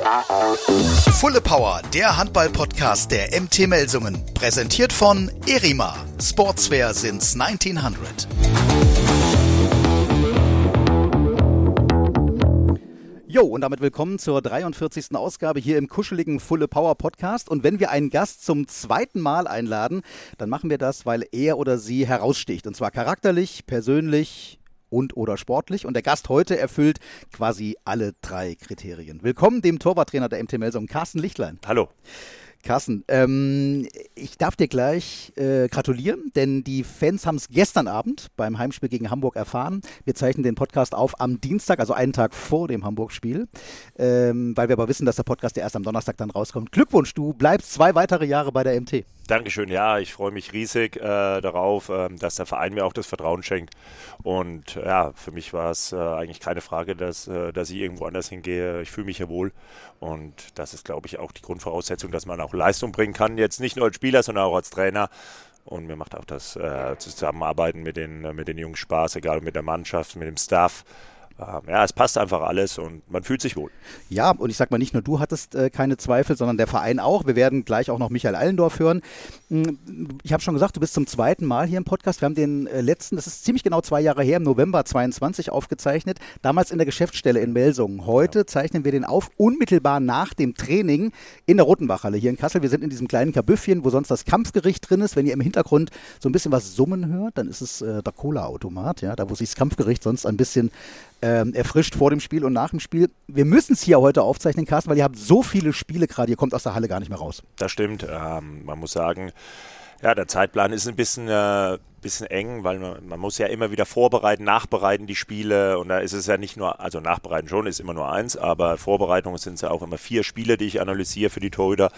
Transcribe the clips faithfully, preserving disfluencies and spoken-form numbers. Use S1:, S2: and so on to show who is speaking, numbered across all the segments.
S1: Fulle Power, der Handball-Podcast der M T Melsungen. Präsentiert von Erima. Sportswear since neunzehnhundert.
S2: Jo, und damit willkommen zur dreiundvierzigsten Ausgabe hier im kuscheligen Fulle Power Podcast. Und wenn wir einen Gast zum zweiten Mal einladen, dann machen wir das, weil er oder sie heraussticht. Und zwar charakterlich, persönlich und oder sportlich. Und der Gast heute erfüllt quasi alle drei Kriterien. Willkommen dem Torwarttrainer der M T Melsungen, Carsten Lichtlein.
S3: Hallo.
S2: Carsten, ähm, ich darf dir gleich äh, gratulieren, denn die Fans haben es gestern Abend beim Heimspiel gegen Hamburg erfahren. Wir zeichnen den Podcast auf am Dienstag, also einen Tag vor dem Hamburg-Spiel, ähm, weil wir aber wissen, dass der Podcast ja erst am Donnerstag dann rauskommt. Glückwunsch, du bleibst zwei weitere Jahre bei der M T.
S3: Dankeschön, ja, ich freue mich riesig äh, darauf, äh, dass der Verein mir auch das Vertrauen schenkt. Und ja, für mich war es äh, eigentlich keine Frage, dass, äh, dass ich irgendwo anders hingehe. Ich fühle mich hier wohl und das ist, glaube ich, auch die Grundvoraussetzung, dass man auch Leistung bringen kann. Jetzt nicht nur als Spieler, sondern auch als Trainer. Und mir macht auch das äh, Zusammenarbeiten mit den, äh, mit den Jungs Spaß, egal mit der Mannschaft, mit dem Staff. Ja, es passt einfach alles und man fühlt sich wohl.
S2: Ja, und ich sag mal, nicht nur du hattest äh, keine Zweifel, sondern der Verein auch. Wir werden gleich auch noch Michael Allendorf hören. Ich habe schon gesagt, du bist zum zweiten Mal hier im Podcast. Wir haben den äh, letzten, das ist ziemlich genau zwei Jahre her, im November zweiundzwanzig aufgezeichnet. Damals in der Geschäftsstelle in Melsungen. Heute ja. zeichnen wir den auf, unmittelbar nach dem Training in der Rotenbachhalle hier in Kassel. Wir sind in diesem kleinen Kabüffchen, wo sonst das Kampfgericht drin ist. Wenn ihr im Hintergrund so ein bisschen was summen hört, dann ist es äh, der Cola-Automat, ja, da wo sich das Kampfgericht sonst ein bisschen Ähm, erfrischt vor dem Spiel und nach dem Spiel. Wir müssen es hier heute aufzeichnen, Carsten, weil ihr habt so viele Spiele gerade, ihr kommt aus der Halle gar nicht mehr raus.
S3: Das stimmt. Ähm, man muss sagen, ja, der Zeitplan ist ein bisschen, äh, bisschen eng, weil man, man muss ja immer wieder vorbereiten, nachbereiten die Spiele und da ist es ja nicht nur, also nachbereiten schon ist immer nur eins, aber Vorbereitungen sind es ja auch immer vier Spiele, die ich analysiere für die Torhüter.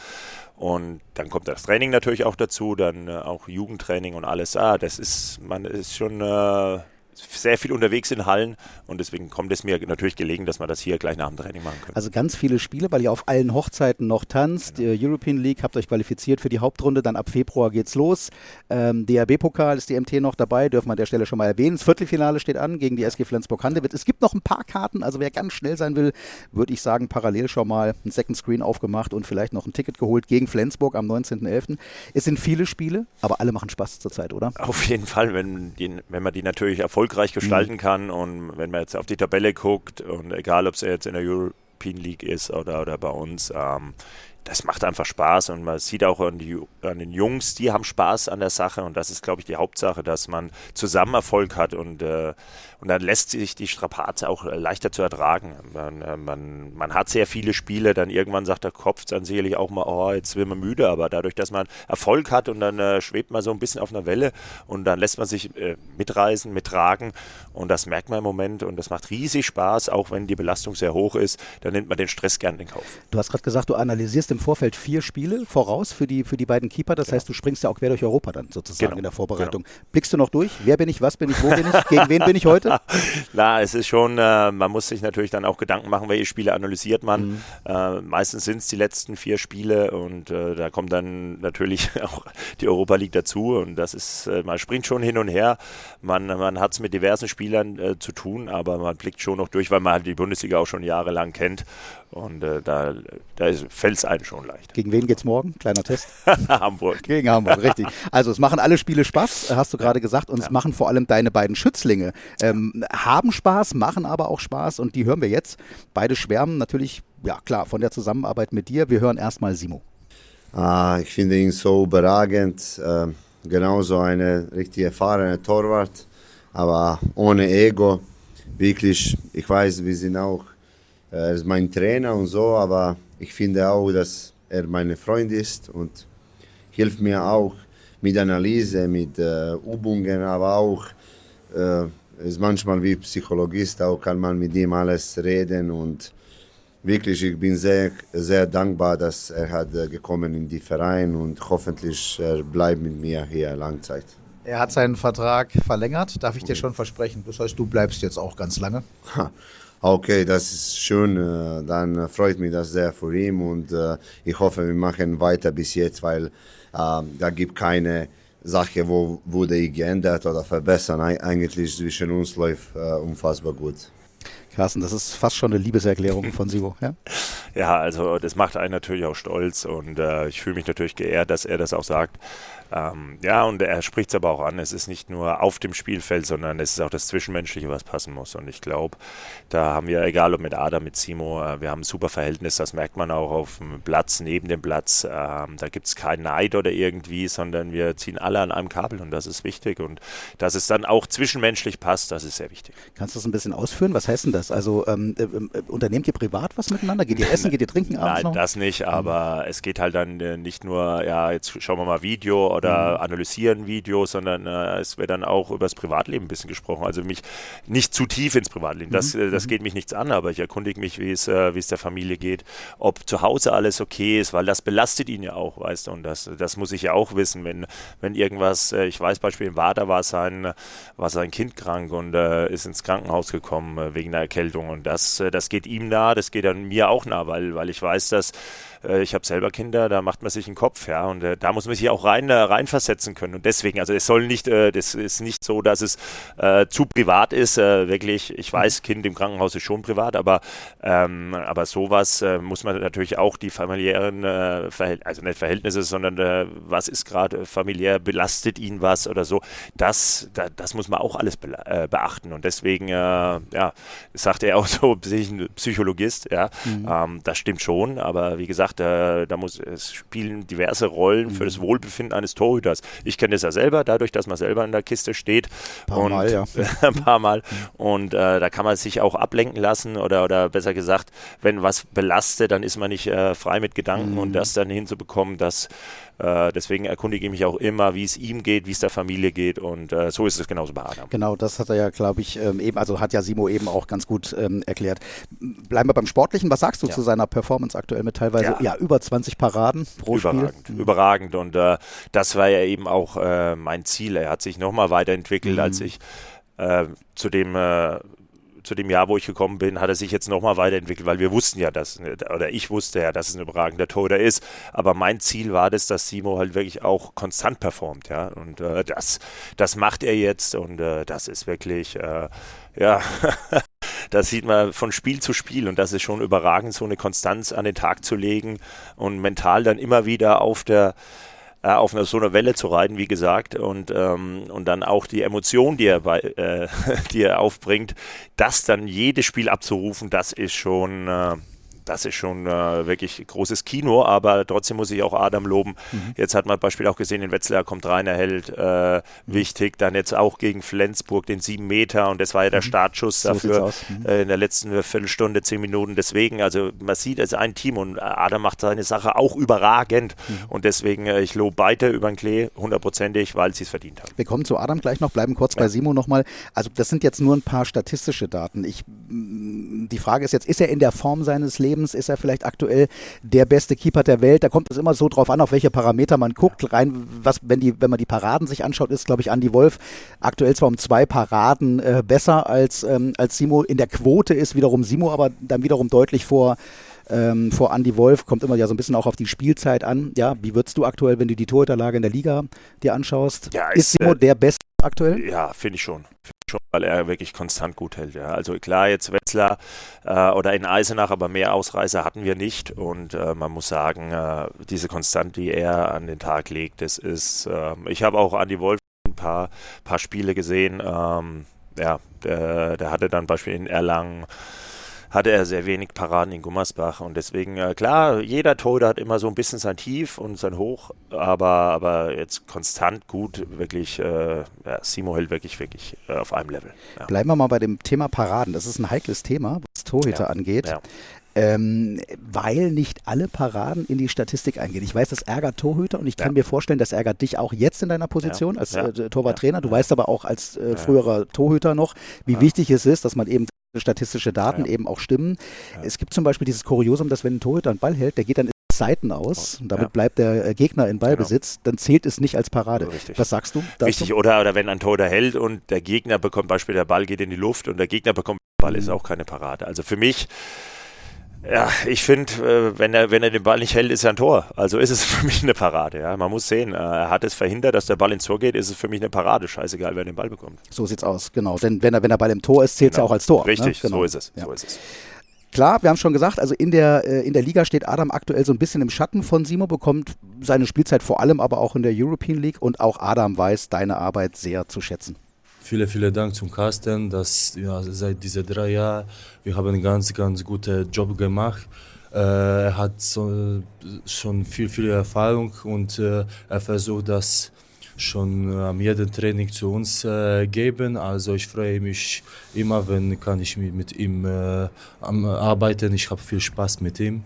S3: Und dann kommt das Training natürlich auch dazu, dann äh, auch Jugendtraining und alles. Ah, das ist, man ist schon äh, sehr viel unterwegs in Hallen und deswegen kommt es mir natürlich gelegen, dass wir das hier gleich nach dem Training machen können.
S2: Also ganz viele Spiele, weil ihr auf allen Hochzeiten noch tanzt. Genau. Die European League habt euch qualifiziert für die Hauptrunde, dann ab Februar geht's los. Ähm, D R B-Pokal ist die M T noch dabei, dürfen wir an der Stelle schon mal erwähnen. Das Viertelfinale steht an gegen die S G Flensburg-Handewitt. Es gibt noch ein paar Karten, also wer ganz schnell sein will, würde ich sagen, parallel schon mal ein Second Screen aufgemacht und vielleicht noch ein Ticket geholt gegen Flensburg am neunzehnten elften Es sind viele Spiele, aber alle machen Spaß zurzeit, oder?
S3: Auf jeden Fall, wenn, die, wenn man die natürlich erfolgreich gestalten kann und wenn man jetzt auf die Tabelle guckt und egal, ob es jetzt in der European League ist oder, oder bei uns, ähm, das macht einfach Spaß und man sieht auch an, die, an den Jungs, die haben Spaß an der Sache und das ist, glaube ich, die Hauptsache, dass man zusammen Erfolg hat und, äh, und dann lässt sich die Strapaze auch leichter zu ertragen. Man, äh, man, man hat sehr viele Spiele, dann irgendwann sagt der Kopf dann sicherlich auch mal, oh, jetzt wird man müde, aber dadurch, dass man Erfolg hat und dann äh, schwebt man so ein bisschen auf einer Welle und dann lässt man sich äh, mitreißen, mittragen und das merkt man im Moment und das macht riesig Spaß, auch wenn die Belastung sehr hoch ist, dann nimmt man den Stress gern in Kauf.
S2: Du hast gerade gesagt, du analysierst im Vorfeld vier Spiele voraus für die, für die beiden Keeper. Das genau. heißt, du springst ja auch quer durch Europa dann sozusagen genau. in der Vorbereitung. Genau. Blickst du noch durch? Wer bin ich, was bin ich, wo bin ich, gegen wen bin ich heute?
S3: Na, es ist schon, äh, man muss sich natürlich dann auch Gedanken machen, welche Spiele analysiert man. Mhm. Äh, meistens sind es die letzten vier Spiele und äh, da kommt dann natürlich auch die Europa League dazu und das ist, äh, man springt schon hin und her. Man, man hat es mit diversen Spielern äh, zu tun, aber man blickt schon noch durch, weil man halt die Bundesliga auch schon jahrelang kennt und äh, da, da fällt es einem schon leicht.
S2: Gegen wen geht's morgen? Kleiner Test.
S3: Hamburg.
S2: Gegen Hamburg, richtig. Also es machen alle Spiele Spaß, hast du gerade gesagt, und ja. es machen vor allem deine beiden Schützlinge. Ähm, haben Spaß, machen aber auch Spaß und die hören wir jetzt. Beide schwärmen natürlich, ja klar, von der Zusammenarbeit mit dir. Wir hören erstmal Simo.
S4: Ah, ich finde ihn so überragend. Äh, genauso eine richtig erfahrene Torwart, aber ohne Ego. Wirklich, ich weiß, wir sind auch, er ist mein Trainer und so, aber ich finde auch, dass er mein Freund ist und hilft mir auch mit Analyse, mit äh, Übungen, aber auch äh, ist manchmal wie Psychologist, auch kann man mit ihm alles reden und wirklich, ich bin sehr, sehr dankbar, dass er hat äh, gekommen in die Verein und hoffentlich er bleibt mit mir hier Langzeit.
S2: Er hat seinen Vertrag verlängert, darf ich dir schon versprechen. Das heißt, du bleibst jetzt auch ganz lange.
S4: Okay, das ist schön. Dann freut mich das sehr für ihn und ich hoffe, wir machen weiter bis jetzt, weil äh, da gibt keine Sache, wo wurde ich geändert oder verbessern. Eigentlich zwischen uns läuft äh, unfassbar gut.
S2: Carsten, das ist fast schon eine Liebeserklärung von Simo, ja?
S3: Ja, also das macht einen natürlich auch stolz und äh, ich fühle mich natürlich geehrt, dass er das auch sagt. Ähm, ja, und er spricht es aber auch an, es ist nicht nur auf dem Spielfeld, sondern es ist auch das Zwischenmenschliche, was passen muss. Und ich glaube, da haben wir, egal ob mit Adam, mit Simo, äh, wir haben ein super Verhältnis, das merkt man auch auf dem Platz, neben dem Platz. Ähm, da gibt es keinen Neid oder irgendwie, sondern wir ziehen alle an einem Kabel und das ist wichtig. Und dass es dann auch zwischenmenschlich passt, das ist sehr wichtig.
S2: Kannst du das ein bisschen ausführen? Was heißt denn das? Also ähm, äh, äh, unternehmt ihr privat was miteinander? Geht ihr essen, geht ihr trinken abends
S3: Nein,
S2: noch?
S3: das nicht, aber mhm. es geht halt dann äh, nicht nur, ja, jetzt schauen wir mal Video oder mhm. analysieren Video, sondern äh, es wird dann auch über das Privatleben ein bisschen gesprochen. Also mich nicht zu tief ins Privatleben, das, mhm. äh, das geht mich nichts an, aber ich erkundige mich, wie es, äh, wie es der Familie geht, ob zu Hause alles okay ist, weil das belastet ihn ja auch, weißt du, und das, das muss ich ja auch wissen, wenn, wenn irgendwas, äh, ich weiß beispielsweise im Wader war sein, war sein Kind krank und äh, ist ins Krankenhaus gekommen äh, wegen einer Erkältung und das, äh, das geht ihm nah, das geht dann mir auch nah, weil, weil ich weiß, dass äh, ich habe selber Kinder, da macht man sich einen Kopf, ja, und äh, da muss man sich auch rein, äh, reinversetzen können und deswegen, also es soll nicht, äh, das ist nicht so, dass es äh, zu privat ist, äh, wirklich, ich weiß, Kind im Krankenhaus ist schon privat, aber, ähm, aber sowas äh, muss man natürlich auch die familiären, äh, Verhält- also nicht Verhältnisse, sondern äh, was ist gerade familiär, belastet ihn was oder so, das, da, das muss man auch alles be- äh, beachten und deswegen, äh, ja, sagt er auch so, Psychologist, ja, mhm. ähm, das stimmt schon, aber wie gesagt, äh, da muss, es spielen diverse Rollen mhm. für das Wohlbefinden eines Torhüters. Ich kenne das ja selber, dadurch, dass man selber in der Kiste steht.
S2: Ein paar
S3: und,
S2: Mal, ja.
S3: ein paar Mal. Und äh, da kann man sich auch ablenken lassen oder, oder besser gesagt, wenn was belastet, dann ist man nicht äh, frei mit Gedanken mhm. und das dann hinzubekommen, dass äh, deswegen erkundige ich mich auch immer, wie es ihm geht, wie es der Familie geht und äh, so ist es genauso bei Adam.
S2: Genau, das hat er ja, glaube ich, ähm, eben, also hat ja Simo eben auch ganz gut ähm, erklärt. Bleiben wir beim Sportlichen. Was sagst du ja. zu seiner Performance aktuell mit teilweise ja, ja über zwanzig Paraden pro
S3: überragend,
S2: Spiel?
S3: Mhm. Überragend und äh, das war ja eben auch äh, mein Ziel. Er hat sich nochmal weiterentwickelt, mhm. als ich äh, zu dem äh, zu dem Jahr, wo ich gekommen bin, hat er sich jetzt nochmal weiterentwickelt, weil wir wussten ja, dass, oder ich wusste ja, dass es ein überragender Torhüter ist, aber mein Ziel war das, dass Simo halt wirklich auch konstant performt, ja, und äh, das, das macht er jetzt und äh, das ist wirklich, äh, ja, das sieht man von Spiel zu Spiel und das ist schon überragend, so eine Konstanz an den Tag zu legen und mental dann immer wieder auf der Äh, auf einer, so einer Welle zu reiten, wie gesagt, und, ähm, und dann auch die Emotion, die er, bei, äh, die er aufbringt, das dann jedes Spiel abzurufen, das ist schon, äh, das ist schon äh, wirklich großes Kino, aber trotzdem muss ich auch Adam loben. Mhm. Jetzt hat man zum Beispiel auch gesehen, in Wetzlar kommt rein, er hält äh, mhm. wichtig, dann jetzt auch gegen Flensburg den sieben Meter und das war ja der mhm. Startschuss so dafür mhm. äh, in der letzten Viertelstunde, zehn Minuten. Deswegen, also man sieht, es ist ein Team und Adam macht seine Sache auch überragend mhm. und deswegen, äh, ich lobe beide über den Klee, hundertprozentig, weil sie es verdient haben.
S2: Wir kommen zu Adam gleich noch, bleiben kurz ja. bei Simo nochmal. Also das sind jetzt nur ein paar statistische Daten. Ich, die Frage ist jetzt, ist er in der Form seines Lebens? Ist er vielleicht aktuell der beste Keeper der Welt? Da kommt es immer so drauf an, auf welche Parameter man guckt. Rein, was, wenn, die, wenn man die Paraden sich anschaut, ist, glaube ich, Andi Wolf aktuell zwar um zwei Paraden äh, besser als, ähm, als Simo. In der Quote ist wiederum Simo, aber dann wiederum deutlich vor, ähm, vor Andi Wolf. Kommt immer ja so ein bisschen auch auf die Spielzeit an. Ja, wie würdest du aktuell, wenn du die Torhüterlage in der Liga dir anschaust?
S3: Ja,
S2: ist, ist Simo äh, der Beste aktuell?
S3: Ja, finde ich schon. Schon, weil er wirklich konstant gut hält. Ja. Also klar, jetzt Wetzlar äh, oder in Eisenach, aber mehr Ausreißer hatten wir nicht und äh, man muss sagen, äh, diese Konstante, die er an den Tag legt, das ist, äh, ich habe auch Andi Wolf ein paar, paar Spiele gesehen, ähm, ja, der, der hatte dann beispielsweise in Erlangen hatte er sehr wenig Paraden in Gummersbach und deswegen, äh, klar, jeder Torhüter hat immer so ein bisschen sein Tief und sein Hoch, aber, aber jetzt konstant gut, wirklich, äh, ja, Simo hält wirklich, wirklich äh, auf einem Level. Ja.
S2: Bleiben wir mal bei dem Thema Paraden. Das ist ein heikles Thema, was Torhüter
S3: ja.
S2: angeht.
S3: Ja.
S2: Ähm, weil nicht alle Paraden in die Statistik eingehen. Ich weiß, das ärgert Torhüter und ich kann ja. mir vorstellen, das ärgert dich auch jetzt in deiner Position ja. als ja. äh, Torwarttrainer. Du ja. weißt aber auch als äh, früherer Torhüter noch, wie ja. wichtig es ist, dass man eben statistische Daten ja. eben auch stimmen. Ja. Es gibt zum Beispiel dieses Kuriosum, dass wenn ein Torhüter einen Ball hält, der geht dann in Seiten aus, und damit ja. bleibt der äh, Gegner in Ballbesitz, genau. dann zählt es nicht als Parade. Richtig. Was sagst du dazu?
S3: Richtig, oder, oder wenn ein Torhüter hält und der Gegner bekommt, beispielsweise der Ball geht in die Luft und der Gegner bekommt den Ball, mhm. ist auch keine Parade. Also für mich, ja, ich finde, wenn er, wenn er den Ball nicht hält, ist er ein Tor. Also ist es für mich eine Parade. Ja. Man muss sehen, er hat es verhindert, dass der Ball ins Tor geht, ist es für mich eine Parade. Scheißegal, wer den Ball bekommt.
S2: So sieht's aus, genau. Denn wenn, er, wenn der Ball im Tor ist, zählt es
S3: genau.
S2: ja auch als Tor.
S3: Richtig,
S2: ne? genau.
S3: so ist es.
S2: Ja.
S3: So ist es.
S2: Klar, wir haben schon gesagt, also in der, äh, in der Liga steht Adam aktuell so ein bisschen im Schatten von Simo, bekommt seine Spielzeit vor allem aber auch in der European League und auch Adam weiß deine Arbeit sehr zu schätzen.
S5: Vielen, vielen Dank zum Carsten, dass ja, seit diesen drei Jahren, wir haben einen ganz, ganz guten Job gemacht. Äh, er hat so, schon viel, viel Erfahrung und äh, er versucht das schon am jedem Training zu uns äh, geben. Also ich freue mich immer, wenn kann ich mit ihm äh, arbeiten. Ich habe viel Spaß mit ihm.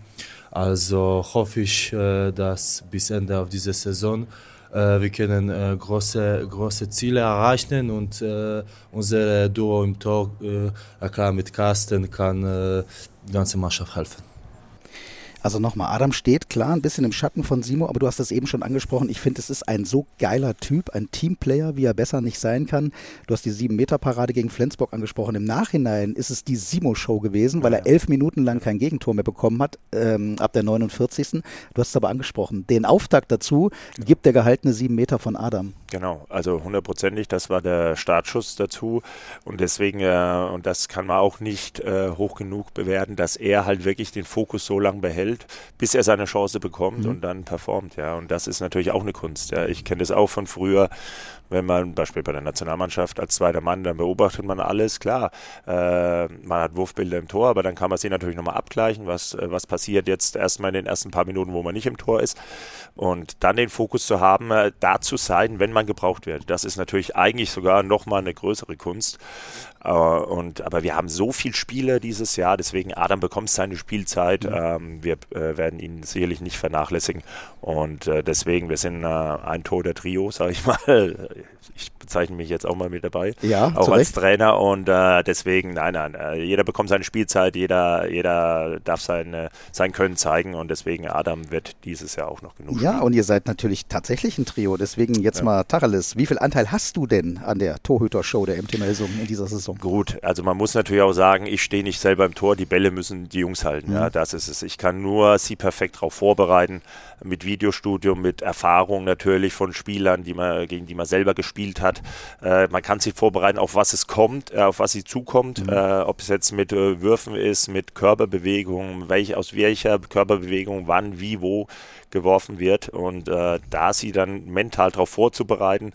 S5: Also hoffe ich, äh, dass bis Ende auf dieser Saison äh, wir können äh, große, große Ziele erreichen und äh, unser Duo im Tor, äh, klar mit Carsten, kann äh, die ganze Mannschaft helfen.
S2: Also nochmal, Adam steht klar ein bisschen im Schatten von Simo, aber du hast das eben schon angesprochen. Ich finde, es ist ein so geiler Typ, ein Teamplayer, wie er besser nicht sein kann. Du hast die sieben-Meter-Parade gegen Flensburg angesprochen. Im Nachhinein ist es die Simo-Show gewesen, weil er elf Minuten lang kein Gegentor mehr bekommen hat, ähm, ab der neunundvierzigsten Du hast es aber angesprochen. Den Auftakt dazu gibt der gehaltene sieben Meter von Adam.
S3: Genau, also hundertprozentig, das war der Startschuss dazu und deswegen, äh, und das kann man auch nicht äh, hoch genug bewerten, dass er halt wirklich den Fokus so lange behält, bis er seine Chance bekommt mhm. und dann performt, ja, und das ist natürlich auch eine Kunst, ja. Ich kenne das auch von früher, wenn man, Beispiel bei der Nationalmannschaft als zweiter Mann, dann beobachtet man alles, klar, äh, man hat Wurfbilder im Tor, aber dann kann man sie natürlich nochmal abgleichen, was, äh, was passiert jetzt erstmal in den ersten paar Minuten, wo man nicht im Tor ist und dann den Fokus zu haben, äh, da zu sein, wenn man gebraucht wird. Das ist natürlich eigentlich sogar nochmal eine größere Kunst. Uh, und, aber wir haben so viele Spieler dieses Jahr, deswegen Adam bekommt seine Spielzeit. Mhm. Ähm, wir äh, werden ihn sicherlich nicht vernachlässigen. Und äh, deswegen, wir sind äh, ein Torhüter-Trio, sage ich mal. Ich bezeichne mich jetzt auch mal mit dabei,
S2: ja,
S3: auch als Trainer. Und äh, deswegen, nein, nein, äh, jeder bekommt seine Spielzeit, jeder, jeder darf seine, sein Können zeigen. Und deswegen, Adam wird dieses Jahr auch noch genug
S2: Ja,
S3: spielen.
S2: und ihr seid natürlich tatsächlich ein Trio. Deswegen jetzt ja. mal Tacheles. Wie viel Anteil hast du denn an der Torhüter-Show der M T Melsungen in dieser Saison?
S3: Gut, also man muss natürlich auch sagen, ich stehe nicht selber im Tor, die Bälle müssen die Jungs halten. Mhm. Ja, das ist es. Ich kann nur sie perfekt darauf vorbereiten, mit Videostudium, mit Erfahrung natürlich von Spielern, die man, gegen die man selber gespielt hat. Äh, man kann sie vorbereiten, auf was es kommt, äh, auf was sie zukommt, mhm. äh, ob es jetzt mit äh, Würfen ist, mit Körperbewegungen, welch, aus welcher Körperbewegung wann, wie, wo geworfen wird und äh, da sie dann mental darauf vorzubereiten.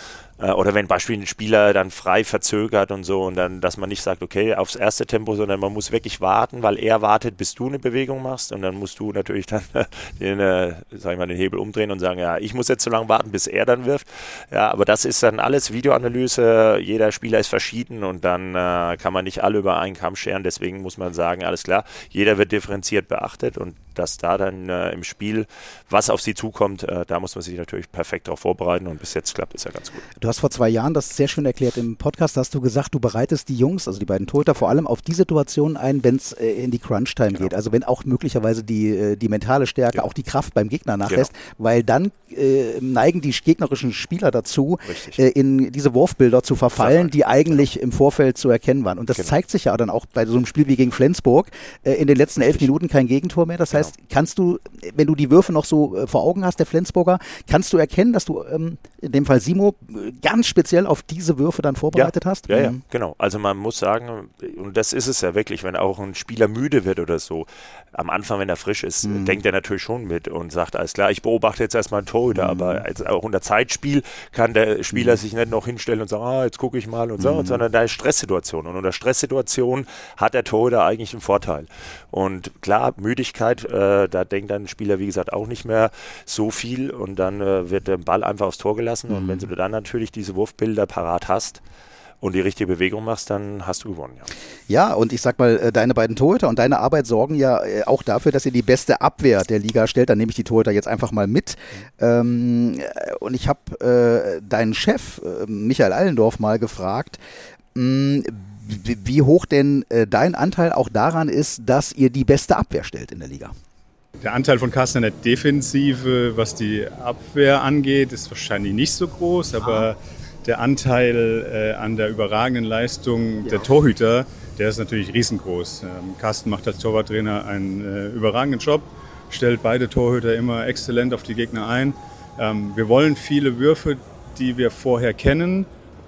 S3: Oder wenn beispielsweise ein Spieler dann frei verzögert und so und dann, dass man nicht sagt, okay, aufs erste Tempo, sondern man muss wirklich warten, weil er wartet, bis du eine Bewegung machst und dann musst du natürlich dann den, äh, sag ich mal, den Hebel umdrehen und sagen, ja, ich muss jetzt so lange warten, bis er dann wirft. Ja, aber das ist dann alles Videoanalyse, jeder Spieler ist verschieden und dann äh, kann man nicht alle über einen Kamm scheren, deswegen muss man sagen, alles klar, jeder wird differenziert beachtet und dass da dann äh, im Spiel was auf sie zukommt, äh, da muss man sich natürlich perfekt darauf vorbereiten und bis jetzt klappt es ja ganz gut.
S2: Du hast vor zwei Jahren das sehr schön erklärt im Podcast, hast du gesagt, du bereitest die Jungs, also die beiden Torhüter vor allem auf die Situation ein, wenn es äh, in die Crunch-Time genau. geht, also wenn auch möglicherweise die, äh, die mentale Stärke, genau. auch die Kraft beim Gegner nachlässt, genau. weil dann äh, neigen die gegnerischen Spieler dazu, äh, in diese Wurfbilder zu verfallen, die eigentlich genau. im Vorfeld zu erkennen waren und das genau. zeigt sich ja dann auch bei so einem Spiel wie gegen Flensburg, äh, in den letzten elf Minuten kein Gegentor mehr, das heißt, Genau. kannst du, wenn du die Würfe noch so äh, vor Augen hast, der Flensburger, kannst du erkennen, dass du ähm, in dem Fall Simo ganz speziell auf diese Würfe dann vorbereitet
S3: ja.
S2: hast?
S3: Ja, mhm. ja, genau. Also man muss sagen, und das ist es ja wirklich, wenn auch ein Spieler müde wird oder so, am Anfang, wenn er frisch ist, mhm. denkt er natürlich schon mit und sagt, alles klar, ich beobachte jetzt erstmal einen Torhüter, mhm. aber als auch unter Zeitspiel kann der Spieler mhm. sich nicht noch hinstellen und sagen, ah, jetzt gucke ich mal und so, mhm. sondern da ist Stresssituation und unter Stresssituation hat der Torhüter eigentlich einen Vorteil. Und klar, Müdigkeit, äh, da denkt dann ein Spieler, wie gesagt, auch nicht mehr so viel und dann äh, wird der Ball einfach aufs Tor gelassen mhm. und wenn du dann natürlich diese Wurfbilder parat hast und die richtige Bewegung machst, dann hast du gewonnen. Ja,
S2: ja und ich sag mal, deine beiden Torhüter und deine Arbeit sorgen ja auch dafür, dass ihr die beste Abwehr der Liga stellt. Dann nehme ich die Torhüter jetzt einfach mal mit. Mhm. Ähm, und ich habe äh, deinen Chef, äh, Michael Allendorf, mal gefragt, mh, wie, wie hoch denn äh, dein Anteil auch daran ist, dass ihr die beste Abwehr stellt in der Liga.
S6: Der Anteil von Carsten in der Defensive, was die Abwehr angeht, ist wahrscheinlich nicht so groß, aber ah. der Anteil äh, an der überragenden Leistung ja. der Torhüter, der ist natürlich riesengroß. Ähm, Carsten macht als Torwarttrainer einen äh, überragenden Job, stellt beide Torhüter immer exzellent auf die Gegner ein. Ähm, wir wollen viele Würfe, die wir vorher kennen,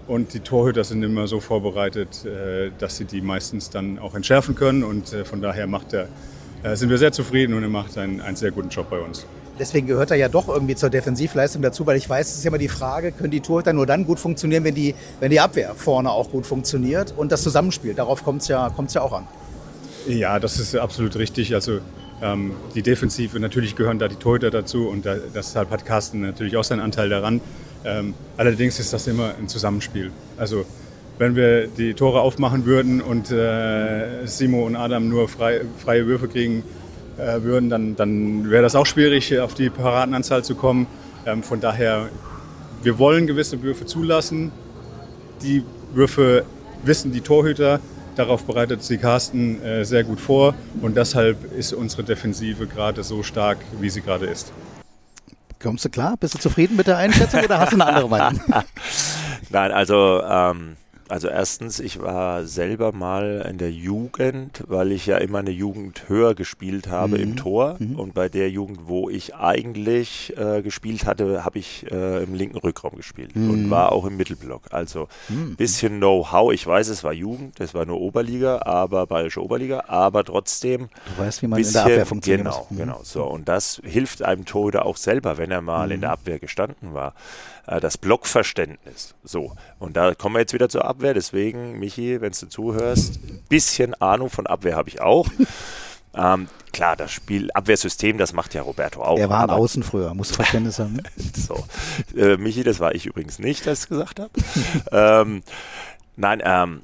S6: Und die Torhüter sind immer so vorbereitet, dass sie die meistens dann auch entschärfen können. Und von daher macht er, sind wir sehr zufrieden und er macht einen, einen sehr guten Job bei uns.
S2: Deswegen gehört er ja doch irgendwie zur Defensivleistung dazu, weil ich weiß, es ist ja immer die Frage, können die Torhüter nur dann gut funktionieren, wenn die, wenn die Abwehr vorne auch gut funktioniert und das Zusammenspiel. Darauf kommt es ja, kommt's ja auch an.
S6: Ja, das ist absolut richtig. Also ähm, die Defensive, natürlich gehören da die Torhüter dazu und da, deshalb hat Carsten natürlich auch seinen Anteil daran. Ähm, allerdings ist das immer ein Zusammenspiel. Also wenn wir die Tore aufmachen würden und äh, Simo und Adam nur frei, freie Würfe kriegen äh, würden, dann, dann wäre das auch schwierig, auf die Paradenanzahl zu kommen. Ähm, von daher, wir wollen gewisse Würfe zulassen. Die Würfe wissen die Torhüter, darauf bereitet sie Carsten äh, sehr gut vor und deshalb ist unsere Defensive gerade so stark, wie sie gerade ist.
S2: Kommst du klar? Bist du zufrieden mit der Einschätzung oder hast du eine andere Meinung?
S3: Nein, also ähm, Also erstens, ich war selber mal in der Jugend, weil ich ja immer eine Jugend höher gespielt habe mhm. im Tor. Mhm. Und bei der Jugend, wo ich eigentlich äh, gespielt hatte, habe ich äh, im linken Rückraum gespielt mhm. und war auch im Mittelblock. Also ein mhm. bisschen Know-how. Ich weiß, es war Jugend, das war nur Oberliga, aber bayerische Oberliga, aber trotzdem.
S2: Du weißt, wie man
S3: bisschen,
S2: in der Abwehr funktioniert.
S3: Genau,
S2: mhm.
S3: genau. So. Und das hilft einem Torhüter auch selber, wenn er mal mhm. in der Abwehr gestanden war. Das Blockverständnis. So. Und da kommen wir jetzt wieder zur Abwehr. Deswegen, Michi, wenn du zuhörst, ein bisschen Ahnung von Abwehr habe ich auch. ähm, klar, das Spiel, Abwehrsystem, das macht ja Roberto auch.
S2: Er war ein Außen früher, muss Verständnis haben.
S3: so. Äh, Michi, das war ich übrigens nicht, das ich gesagt habe. ähm, nein, ähm,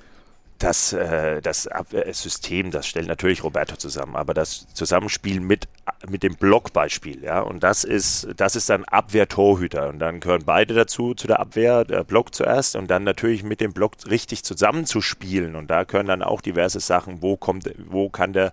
S3: Das, äh, das Abwehrsystem, das stellt natürlich Roberto zusammen, aber das Zusammenspiel mit, mit dem Blockbeispiel, ja, und das ist, das ist dann Abwehr-Torhüter und dann gehören beide dazu, zu der Abwehr, der Block zuerst und dann natürlich mit dem Block richtig zusammenzuspielen und da können dann auch diverse Sachen, wo kommt, wo kann der,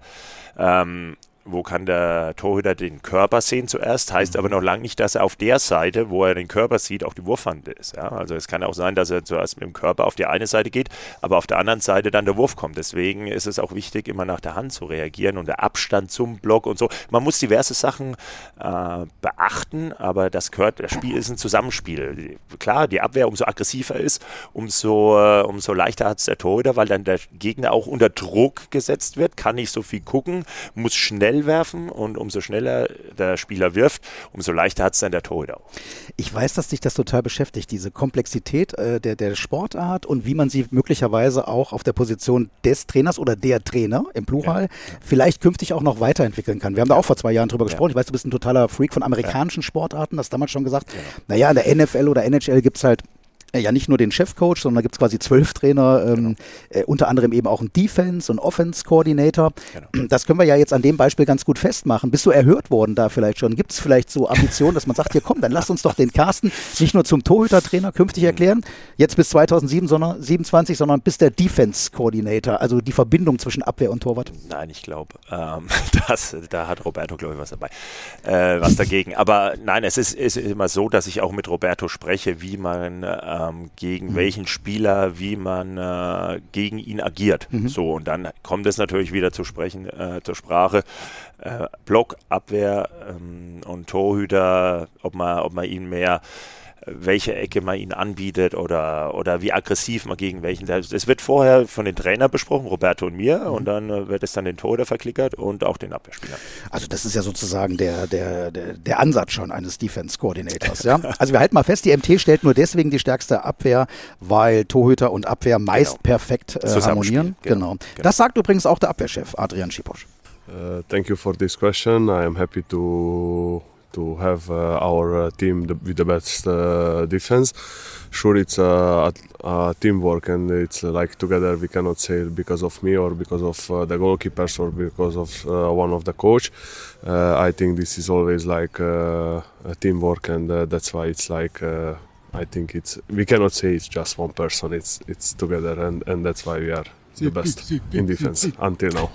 S3: ähm, wo kann der Torhüter den Körper sehen zuerst, heißt aber noch lange nicht, dass er auf der Seite, wo er den Körper sieht, auch die Wurfhand ist. Ja? Also es kann auch sein, dass er zuerst mit dem Körper auf die eine Seite geht, aber auf der anderen Seite dann der Wurf kommt. Deswegen ist es auch wichtig, immer nach der Hand zu reagieren und der Abstand zum Block und so. Man muss diverse Sachen äh, beachten, aber das gehört, das Spiel ist ein Zusammenspiel. Klar, die Abwehr umso aggressiver ist, umso, äh, umso leichter hat es der Torhüter, weil dann der Gegner auch unter Druck gesetzt wird, kann nicht so viel gucken, muss schnell werfen und umso schneller der Spieler wirft, umso leichter hat es dann der Torhüter auch.
S2: Ich weiß, dass dich das total beschäftigt, diese Komplexität äh, der, der Sportart und wie man sie möglicherweise auch auf der Position des Trainers oder der Trainer im Plural ja. vielleicht künftig auch noch weiterentwickeln kann. Wir haben da auch vor zwei Jahren drüber ja. gesprochen. Ich weiß, du bist ein totaler Freak von amerikanischen ja. Sportarten, hast damals schon gesagt. Ja. Naja, in der N F L oder N H L gibt es halt ja nicht nur den Chefcoach, sondern da gibt es quasi zwölf Trainer, ähm, genau. äh, unter anderem eben auch einen Defense- und Offense-Coordinator. Genau. Das können wir ja jetzt an dem Beispiel ganz gut festmachen. Bist du erhört worden da vielleicht schon? Gibt es vielleicht so Ambitionen, dass man sagt, hier komm, dann lass uns doch den Carsten nicht nur zum Torhüter-Trainer künftig erklären, jetzt bis zweitausendsiebenundzwanzig, sondern bis der Defense-Coordinator, also die Verbindung zwischen Abwehr und Torwart?
S3: Nein, ich glaube, ähm, da hat Roberto, glaube ich, was dabei, äh, was dagegen. Aber nein, es ist, ist immer so, dass ich auch mit Roberto spreche, wie man äh, gegen mhm. welchen Spieler, wie man äh, gegen ihn agiert. Mhm. So, und dann kommt es natürlich wieder zu sprechen, äh, zur Sprache. Äh, Block, Abwehr ähm, und Torhüter, ob man, ob man ihn mehr, welche Ecke man ihn anbietet oder, oder wie aggressiv man gegen welchen. Das wird vorher von den Trainern besprochen, Roberto und mir, mhm. und dann äh, wird es dann den Torhüter verklickert und auch den Abwehrspieler.
S2: Also das ist ja sozusagen der, der, der, der Ansatz schon eines Defense-Coordinators. Ja? Also wir halten mal fest, die M T stellt nur deswegen die stärkste Abwehr, weil Torhüter und Abwehr meist genau. perfekt äh, harmonieren. Genau. Genau. genau. Das sagt übrigens auch der Abwehrchef Adrian Schiposch.
S7: Uh, thank you for this question. I am happy to to have uh, our uh, team the, with the best uh, defense. Sure, it's a, a, a teamwork and it's uh, like together. We cannot say because of me or because of uh, the goalkeepers or because of uh, one of the coach. Uh, I think this is always like uh, a teamwork and uh, that's why it's like uh, I think it's we cannot say it's just one person. It's it's together and, and that's why we are the best in defense until now.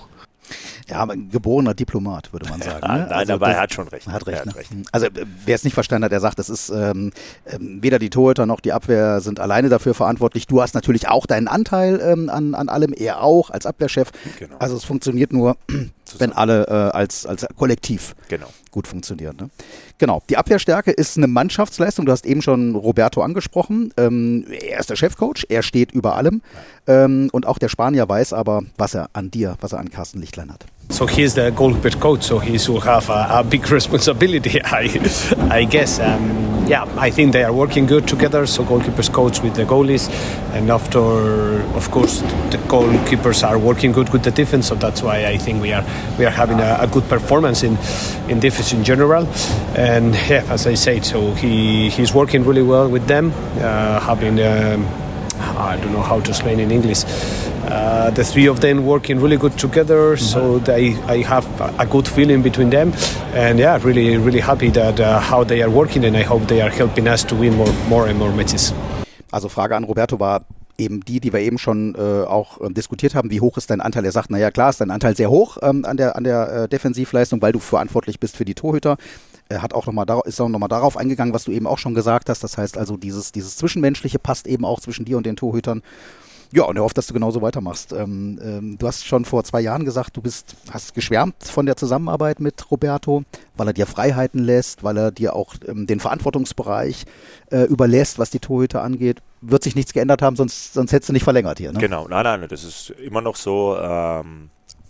S2: Ja, ein geborener Diplomat, würde man sagen. Ne?
S3: Nein, also aber er hat schon recht.
S2: Hat recht,
S3: er hat
S2: ne?
S3: recht.
S2: Also wer es nicht verstanden hat, er sagt, das ist ähm, weder die Torhüter noch die Abwehr sind alleine dafür verantwortlich. Du hast natürlich auch deinen Anteil ähm, an, an allem, er auch als Abwehrchef.
S3: Genau.
S2: Also es funktioniert nur Wenn alle äh, als, als Kollektiv
S3: genau.
S2: gut funktionieren. Ne? Genau. Die Abwehrstärke ist eine Mannschaftsleistung. Du hast eben schon Roberto angesprochen. Ähm, er ist der Chefcoach, er steht über allem. Ähm, und auch der Spanier weiß aber, was er an dir, was er an Carsten Lichtlein hat.
S8: So he's the goalkeeper coach, so he should have a, a big responsibility, I, I guess. Um, yeah, I think they are working good together. So goalkeepers coach with the goalies, and after, of course, the goalkeepers are working good with the defense. So that's why I think we are we are having a, a good performance in in defense in general. And yeah, as I said, so he he's working really well with them, uh, having. Um, I don't know how to explain in English. Uh, the three of them working really good together, so they, I have a good feeling between them, and yeah, really, really happy that uh, how they are working, and I hope they are helping us to win more, more and more matches.
S2: Also Frage an Roberto war eben die, die wir eben schon äh, auch äh, diskutiert haben. Wie hoch ist dein Anteil? Er sagt, naja klar, ist dein Anteil sehr hoch ähm, an der, an der äh, Defensivleistung, weil du verantwortlich bist für die Torhüter. Er hat auch noch mal dar- ist auch nochmal darauf eingegangen, was du eben auch schon gesagt hast. Das heißt also, dieses, dieses Zwischenmenschliche passt eben auch zwischen dir und den Torhütern. Ja, und er hofft, dass du genauso weitermachst. Ähm, ähm, du hast schon vor zwei Jahren gesagt, du bist, hast geschwärmt von der Zusammenarbeit mit Roberto, weil er dir Freiheiten lässt, weil er dir auch ähm, den Verantwortungsbereich äh, überlässt, was die Torhüter angeht. Wird sich nichts geändert haben, sonst, sonst hättest du nicht verlängert hier, ne?
S3: Genau, nein, nein, das ist immer noch so. Ähm,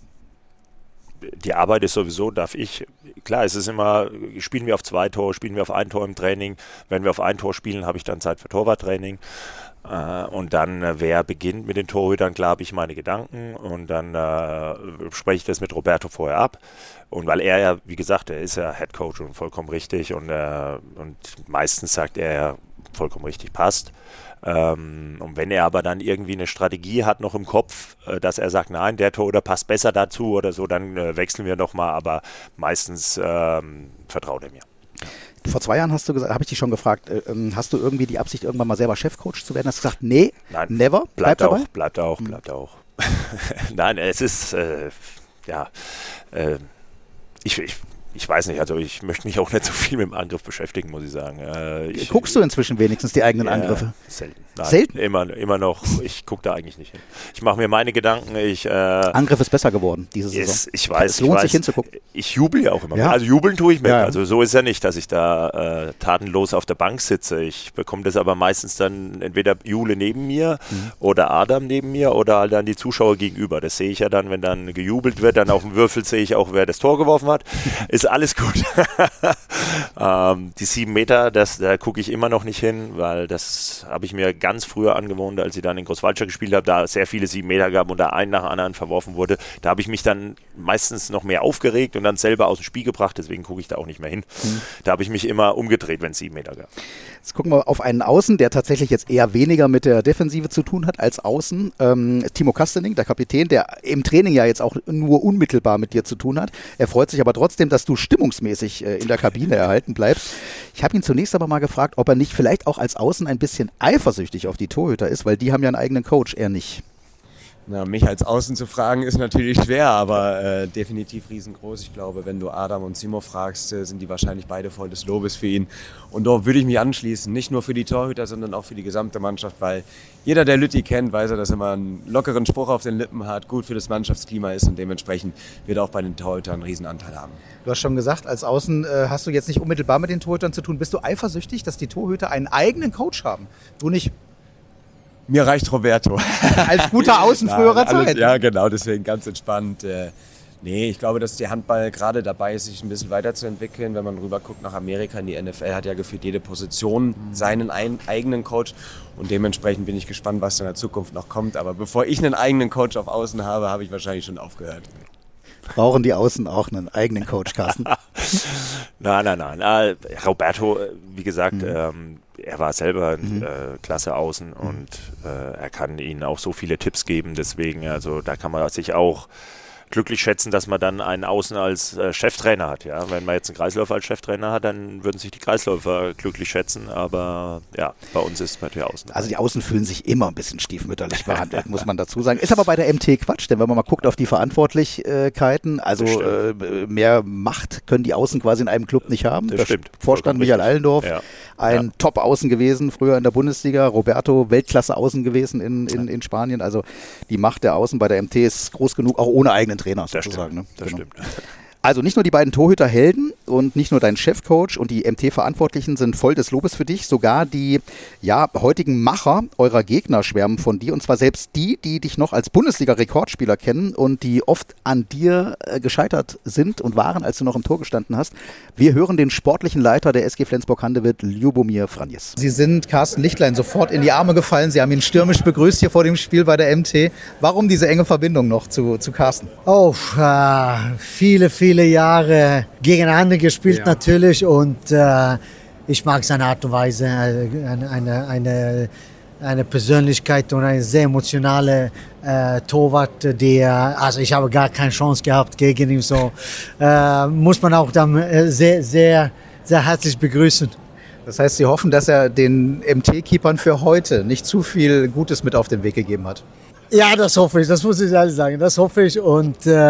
S3: die Arbeit ist sowieso, darf ich, klar, es ist immer, spielen wir auf zwei Tore, spielen wir auf ein Tor im Training. Wenn wir auf ein Tor spielen, habe ich dann Zeit für Torwarttraining. Uh, und dann, uh, wer beginnt mit den Torhütern, klar habe ich meine Gedanken und dann uh, spreche ich das mit Roberto vorher ab. Und weil er ja, wie gesagt, er ist ja Head Coach und vollkommen richtig und, uh, und meistens sagt er, vollkommen richtig passt. Um, und wenn er aber dann irgendwie eine Strategie hat noch im Kopf, uh, dass er sagt, nein, der Torhüter passt besser dazu oder so, dann uh, wechseln wir nochmal, aber meistens uh, vertraut er mir.
S2: Vor zwei Jahren hast du gesagt, habe ich dich schon gefragt, äh, hast du irgendwie die Absicht, irgendwann mal selber Chefcoach zu werden? Hast du gesagt, nee,
S3: Nein,
S2: never, bleib
S3: bleibt
S2: dabei?
S3: Auch, bleibt auch, bleibt hm. auch. Nein, es ist, äh, ja, äh, ich, ich, ich weiß nicht, also ich möchte mich auch nicht so viel mit dem Angriff beschäftigen, muss ich sagen. Äh, ich,
S2: Guckst du inzwischen wenigstens die eigenen
S3: ja,
S2: Angriffe?
S3: Selten. Nein,
S2: selten?
S3: Immer, immer noch, ich gucke da eigentlich nicht hin. Ich mache mir meine Gedanken. Ich, äh,
S2: Angriff ist besser geworden diese Saison.
S3: Ist, ich weiß,
S2: es lohnt
S3: ich weiß,
S2: sich hinzugucken.
S3: Ich jubel ja auch immer.
S2: Ja.
S3: Also jubeln tue ich mit.
S2: Ja.
S3: Also so ist ja nicht, dass ich da äh, tatenlos auf der Bank sitze. Ich bekomme das aber meistens dann entweder Jule neben mir mhm. oder Adam neben mir oder halt dann die Zuschauer gegenüber. Das sehe ich ja dann, wenn dann gejubelt wird, dann auf dem Würfel sehe ich auch, wer das Tor geworfen hat. Ist alles gut. ähm, die sieben Meter, das, da gucke ich immer noch nicht hin, weil das habe ich mir ganz früher angewohnt, als ich dann in Großwaldstadt gespielt habe, da sehr viele sieben Meter gab und da ein nach dem anderen verworfen wurde. Da habe ich mich dann meistens noch mehr aufgeregt und dann selber aus dem Spiel gebracht, deswegen gucke ich da auch nicht mehr hin. Mhm. Da habe ich mich immer umgedreht, wenn es sieben Meter gab.
S2: Jetzt gucken wir auf einen Außen, der tatsächlich jetzt eher weniger mit der Defensive zu tun hat als Außen. Ähm, Timo Kastening, der Kapitän, der im Training ja jetzt auch nur unmittelbar mit dir zu tun hat. Er freut sich aber trotzdem, dass du stimmungsmäßig äh, in der Kabine erhalten bleibst. Ich habe ihn zunächst aber mal gefragt, ob er nicht vielleicht auch als Außen ein bisschen eifersüchtig auf die Torhüter ist, weil die haben ja einen eigenen Coach, er nicht.
S9: Na, mich als Außen zu fragen ist natürlich schwer, aber äh, definitiv riesengroß. Ich glaube, wenn du Adam und Simo fragst, äh, sind die wahrscheinlich beide voll des Lobes für ihn. Und dort würde ich mich anschließen, nicht nur für die Torhüter, sondern auch für die gesamte Mannschaft, weil jeder, der Lütti kennt, weiß er, dass er immer einen lockeren Spruch auf den Lippen hat, gut für das Mannschaftsklima ist und dementsprechend wird er auch bei den Torhütern einen Riesenanteil haben.
S2: Du hast schon gesagt, als Außen äh, hast du jetzt nicht unmittelbar mit den Torhütern zu tun. Bist du eifersüchtig, dass die Torhüter einen eigenen Coach haben? Du nicht?
S9: Mir reicht Roberto.
S2: Als guter Außen früherer Zeit.
S9: Alles, ja, genau, deswegen ganz entspannt. Äh, nee, ich glaube, dass der Handball gerade dabei ist, sich ein bisschen weiterzuentwickeln. Wenn man rüber guckt nach Amerika, in die N F L, hat ja gefühlt jede Position seinen ein, eigenen Coach. Und dementsprechend bin ich gespannt, was in der Zukunft noch kommt. Aber bevor ich einen eigenen Coach auf Außen habe, habe ich wahrscheinlich schon aufgehört.
S2: Brauchen die Außen auch einen eigenen Coach, Carsten?
S3: Nein, nein, nein. Äh, Roberto, wie gesagt, mhm. ähm, er war selber ein mhm. äh, klasse Außen mhm. und äh, er kann ihnen auch so viele Tipps geben. Deswegen, also da kann man sich auch glücklich schätzen, dass man dann einen Außen als äh, Cheftrainer hat. Ja? Wenn man jetzt einen Kreisläufer als Cheftrainer hat, dann würden sich die Kreisläufer glücklich schätzen. Aber ja, bei uns ist es natürlich Außen.
S2: Also die Außen fühlen sich immer ein bisschen stiefmütterlich behandelt, muss man dazu sagen. Ist aber bei der M T Quatsch, denn wenn man mal guckt auf die Verantwortlichkeiten, also äh, mehr Macht können die Außen quasi in einem Club nicht haben.
S3: Das
S2: der
S3: stimmt.
S2: Vorstand Michael Allendorf
S3: ja.
S2: ein
S3: Ja.
S2: Top-Außen gewesen, früher in der Bundesliga. Roberto, Weltklasse-Außen gewesen in, in, in Spanien. Also die Macht der Außen bei der M T ist groß genug, auch ohne eigenen Trainer sozusagen.
S3: Das stimmt,
S2: ne?
S3: das
S2: Genau.
S3: stimmt.
S2: Also nicht nur die beiden Torhüterhelden und nicht nur dein Chefcoach und die M T-Verantwortlichen sind voll des Lobes für dich, sogar die ja, heutigen Macher eurer Gegner schwärmen von dir, und zwar selbst die, die dich noch als Bundesliga-Rekordspieler kennen und die oft an dir äh, gescheitert sind und waren, als du noch im Tor gestanden hast. Wir hören den sportlichen Leiter der S G Flensburg-Handewitt, Ljubomir Franjes. Sie sind Carsten Lichtlein sofort in die Arme gefallen. Sie haben ihn stürmisch begrüßt hier vor dem Spiel bei der M T. Warum diese enge Verbindung noch zu, zu Carsten?
S10: Oh, äh, viele, viele viele Jahre gegeneinander gespielt ja. natürlich und äh, ich mag seine Art und Weise, eine, eine, eine, eine Persönlichkeit und eine sehr emotionale äh, Torwart, der, also ich habe gar keine Chance gehabt gegen ihn, so äh, muss man auch dann äh, sehr, sehr, sehr herzlich begrüßen.
S2: Das heißt, Sie hoffen, dass er den M T-Keepern für heute nicht zu viel Gutes mit auf den Weg gegeben hat?
S10: Ja, das hoffe ich, das muss ich ehrlich sagen, das hoffe ich und äh,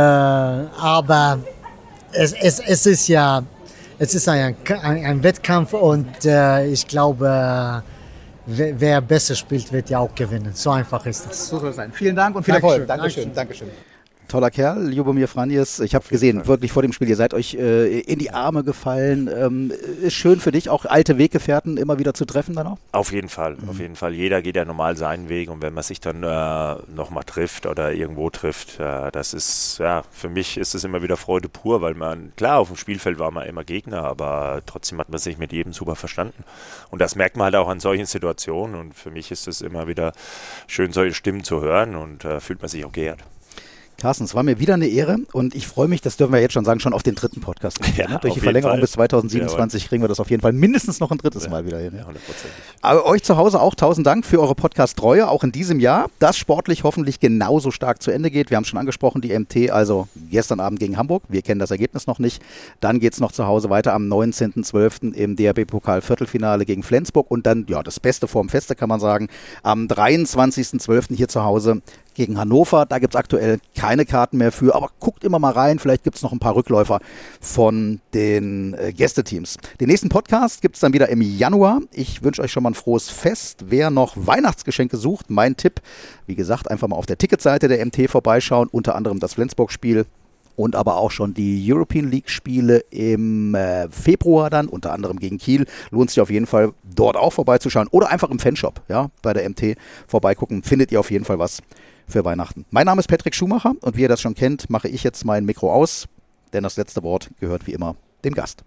S10: aber Es, es, es ist ja es ist ein, ein, ein Wettkampf und äh, ich glaube, wer, wer besser spielt, wird ja auch gewinnen. So einfach ist das.
S2: So soll es sein. Vielen Dank und viel Erfolg. Dankeschön. Dankeschön. Toller Kerl, Ljubomir Franjes. Ich habe gesehen, Fall. wirklich vor dem Spiel, ihr seid euch äh, in die Arme gefallen. Ähm, ist schön für dich, auch alte Weggefährten immer wieder zu treffen dann auch?
S3: Auf jeden Fall, mhm. auf jeden Fall. Jeder geht ja normal seinen Weg und wenn man sich dann äh, nochmal trifft oder irgendwo trifft, äh, das ist, ja, für mich ist es immer wieder Freude pur, weil man, klar, auf dem Spielfeld war man immer Gegner, aber trotzdem hat man sich mit jedem super verstanden. Und das merkt man halt auch an solchen Situationen und für mich ist es immer wieder schön, solche Stimmen zu hören und äh, fühlt man sich auch geehrt.
S2: Carsten, es war mir wieder eine Ehre und ich freue mich, das dürfen wir jetzt schon sagen, schon auf den dritten Podcast. Ja, ne? Durch die Verlängerung Fall. bis zweitausendsiebenundzwanzig ja, kriegen wir das auf jeden Fall mindestens noch ein drittes ja, Mal wieder hin. Ja. Aber euch zu Hause auch tausend Dank für eure Podcast-Treue, auch in diesem Jahr, das sportlich hoffentlich genauso stark zu Ende geht. Wir haben schon angesprochen, die M T, also gestern Abend gegen Hamburg, wir kennen das Ergebnis noch nicht. Dann geht es noch zu Hause weiter am neunzehnten zwölften im D H B-Pokal-Viertelfinale gegen Flensburg und dann, ja, das Beste vorm Feste kann man sagen, am dreiundzwanzigsten zwölften hier zu Hause gegen Hannover. Da gibt es aktuell keine Karten mehr für, aber guckt immer mal rein, vielleicht gibt es noch ein paar Rückläufer von den äh, Gästeteams. Den nächsten Podcast gibt es dann wieder im Januar. Ich wünsche euch schon mal ein frohes Fest. Wer noch Weihnachtsgeschenke sucht, mein Tipp, wie gesagt, einfach mal auf der Ticketseite der M T vorbeischauen, unter anderem das Flensburg-Spiel und aber auch schon die European League-Spiele im äh, Februar dann, unter anderem gegen Kiel. Lohnt sich auf jeden Fall, dort auch vorbeizuschauen oder einfach im Fanshop, ja, bei der M T vorbeigucken. Findet ihr auf jeden Fall was für Weihnachten. Mein Name ist Patrick Schumacher und wie ihr das schon kennt, mache ich jetzt mein Mikro aus, denn das letzte Wort gehört wie immer dem Gast.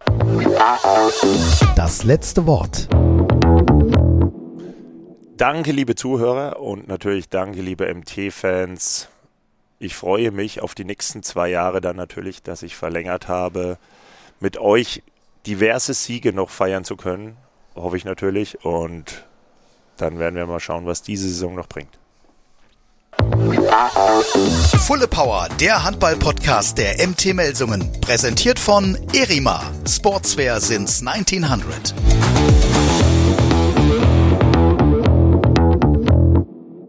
S1: Das letzte Wort.
S3: Danke, liebe Zuhörer und natürlich danke, liebe M T-Fans. Ich freue mich auf die nächsten zwei Jahre dann natürlich, dass ich verlängert habe, mit euch diverse Siege noch feiern zu können, hoffe ich natürlich. Und dann werden wir mal schauen, was diese Saison noch bringt.
S1: Fulle Power, der Handball-Podcast der M T Melsungen. Präsentiert von Erima. Sportswear since nineteen hundred.